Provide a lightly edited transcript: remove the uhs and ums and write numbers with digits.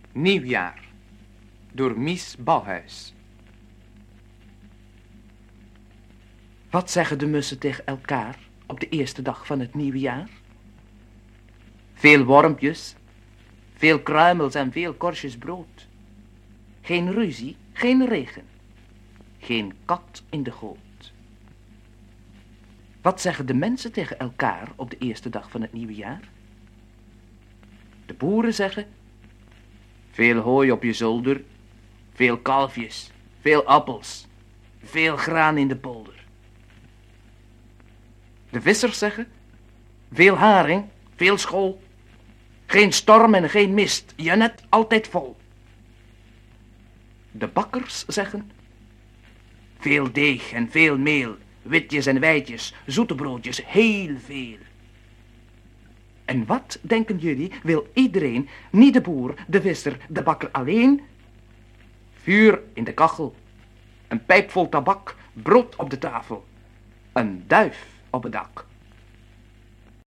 Nieuwjaar door Mies Bouwhuis. Wat zeggen de mussen tegen elkaar op de eerste dag van het nieuwe jaar? Veel wormpjes, veel kruimels en veel korstjes brood. Geen ruzie, geen regen, geen kat in de goot. Wat zeggen de mensen tegen elkaar op de eerste dag van het nieuwe jaar? De boeren zeggen: veel hooi op je zolder, veel kalfjes, veel appels, veel graan in de polder. De vissers zeggen: veel haring, veel school, geen storm en geen mist, je net altijd vol. De bakkers zeggen: veel deeg en veel meel, witjes en wijtjes, zoete broodjes, heel veel. En wat, denken jullie, wil iedereen, niet de boer, de visser, de bakker alleen? Vuur in de kachel, een pijp vol tabak, brood op de tafel, een duif op het dak.